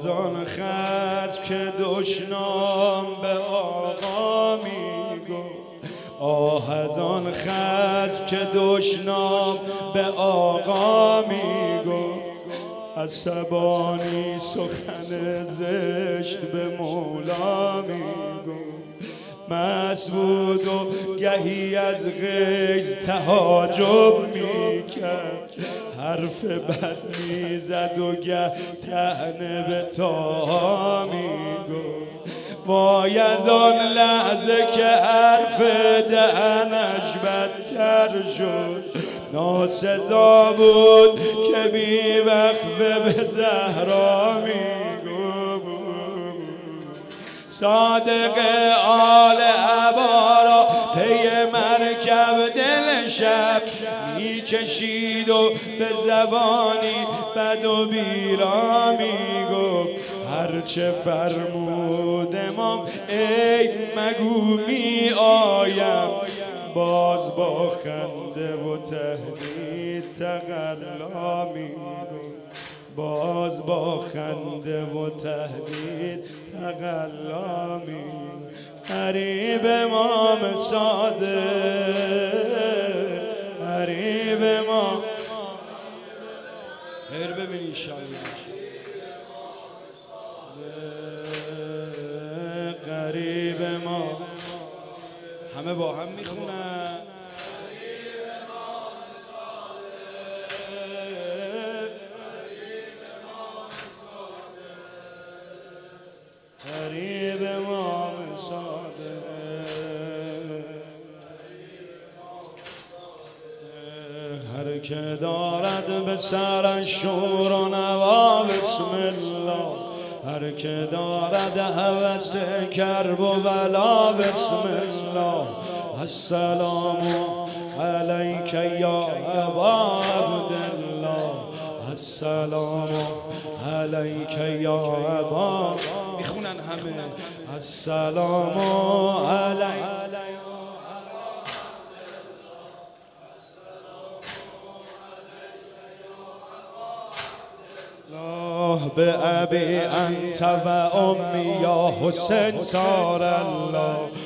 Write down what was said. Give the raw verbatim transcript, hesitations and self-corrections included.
از آن خصم که دشنام به آقا میگفت، آه از آن خصم که دشنام به آقا میگفت، عصبانی سخن زشت به مولا میگفت، مست بود و گهی از غیظ تهاجم میکرد، حرف بد میزد و گه طعنه به طاها میگفت. وای از آن لحظه که حرف دهنش بدتر شد، ناسزا بود که بی وقفه به زهرا میگفت. صادق آل عبارا پی مرکب دل شب میکشید و به زبانی بد و بیرا میگفت، هرچه فرمود امام ای مگو می آیم، باز با خنده و تهدید تقلا میگفت، باز با خنده و تهدید تقلا میگفت. غریب امام صادق، غریب امام خیر ببین انشاءالله، غریب ما همه با هم میخونن. غریب ما صادق، هر که دارد به سرش شور و نوا بسم الله، هر که دارد هوس کرب و بلا بسم الله. السلام علیک یا ابا عبدالله، السلام علیک یا ابا، میخونن همه السلام علیک به ابی انت و امی یا حسین صار الله.